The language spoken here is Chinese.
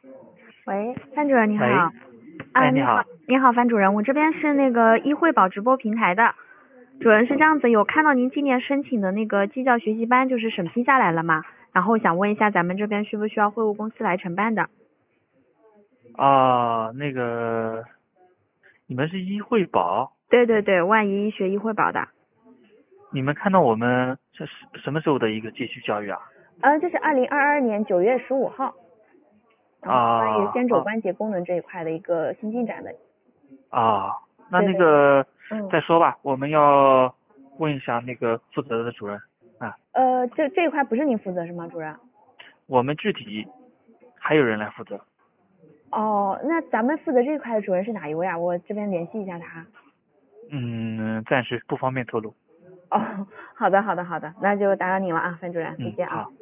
喂，范主任你好。 喂，你你好， 好。 你好，范主任，我这边是那个易惠宝直播平台的，主任是这样子，有看到您今年申请的那个绩教学习班就是审批下来了嘛，然后想问一下咱们这边需不需要会务公司来承办的？ 那个，你们是医惠宝？ 对对对，万一医学易惠宝的。 你们看到我们这是什么时候的一个街区教育啊？ 这是2022年9月15号，然后关于啊啊肩肘关节功能这一块的一个新进展的。 啊，那对对对。 那个嗯。 再说吧，我们要问一下那个负责的主任啊， 这一块不是您负责是吗，主任？ 我们具体还有人来负责。 哦，那咱们负责这一块的主任是哪一位啊？我这边联系一下他。 暂时不方便透露。 哦，好的好的好的，那就打扰您了啊，范主任，再见啊。 好。